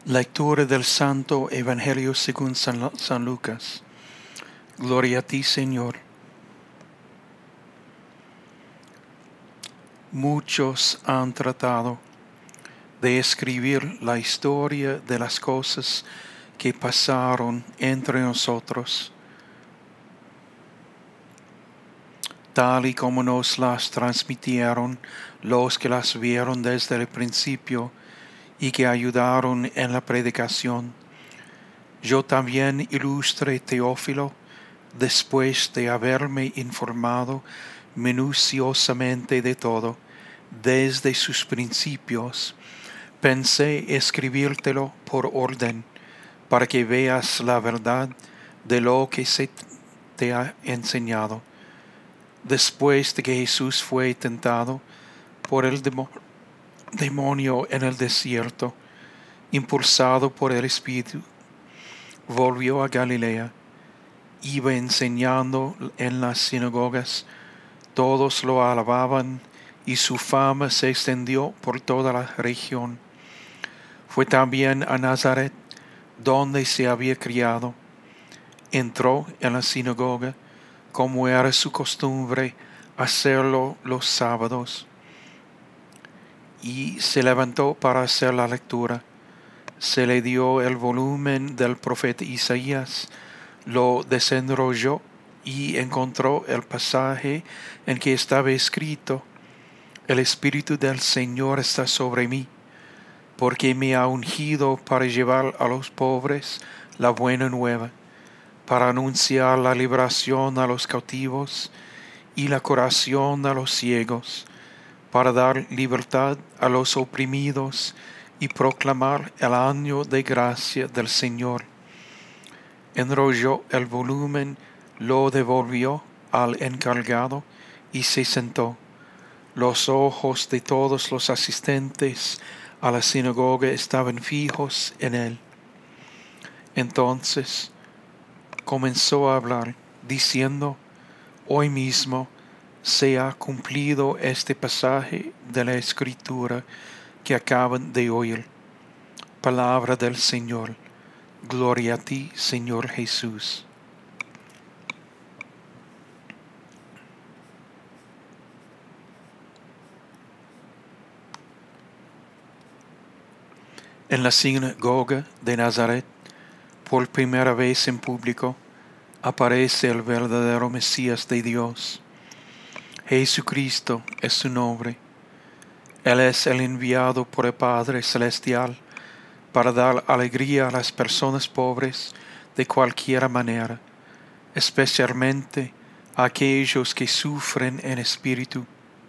Lectura del Santo Evangelio según San Lucas. Gloria a ti, Señor. Muchos han tratado de escribir la historia de las cosas que pasaron entre nosotros, tal y como nos las transmitieron los que las vieron desde el principio y que ayudaron en la predicación. Yo también, ilustre Teófilo, después de haberme informado minuciosamente de todo, desde sus principios, pensé escribírtelo por orden, para que veas la verdad de lo que se te ha enseñado. Después de que Jesús fue tentado por el demonio en el desierto, impulsado por el Espíritu, volvió a Galilea. Iba enseñando en las sinagogas, todos lo alababan y su fama se extendió por toda la región. Fue también a Nazaret, donde se había criado. Entró en la sinagoga, como era su costumbre hacerlo los sábados, y se levantó para hacer la lectura. Se le dio el volumen del profeta Isaías, lo desenrolló y encontró el pasaje en que estaba escrito: El Espíritu del Señor está sobre mí, porque me ha ungido para llevar a los pobres la buena nueva, para anunciar la liberación a los cautivos y la curación a los ciegos, para dar libertad a los oprimidos y proclamar el año de gracia del Señor. Enrolló el volumen, lo devolvió al encargado y se sentó. Los ojos de todos los asistentes a la sinagoga estaban fijos en él. Entonces comenzó a hablar, diciendo: Hoy mismo se ha cumplido este pasaje de la Escritura que acaban de oír. Palabra del Señor. Gloria a ti, Señor Jesús. En la sinagoga de Nazaret, por primera vez en público, aparece el verdadero Mesías de Dios. Jesucristo es su nombre. Él es el enviado por el Padre Celestial para dar alegría a las personas pobres de cualquier manera, especialmente a aquellos que sufren en espíritu.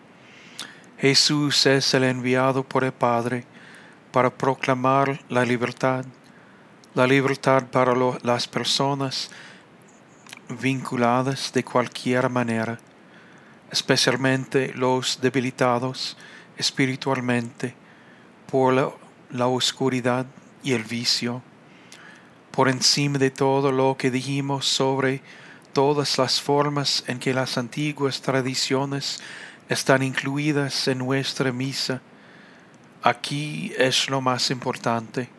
Jesús es el enviado por el Padre para proclamar la libertad para las personas vinculadas de cualquier manera, especialmente los debilitados espiritualmente por la oscuridad y el vicio. Por encima de todo lo que dijimos sobre todas las formas en que las antiguas tradiciones están incluidas en nuestra misa, aquí es lo más importante.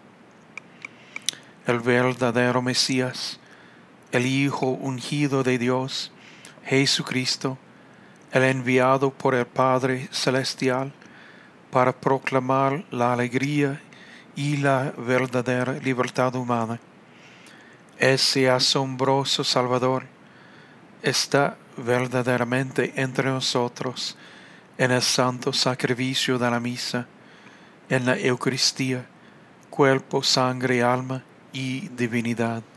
El verdadero Mesías, el Hijo ungido de Dios, Jesucristo, el enviado por el Padre Celestial para proclamar la alegría y la verdadera libertad humana. Ese asombroso Salvador está verdaderamente entre nosotros en el santo sacrificio de la misa, en la Eucaristía, cuerpo, sangre, alma y divinidad.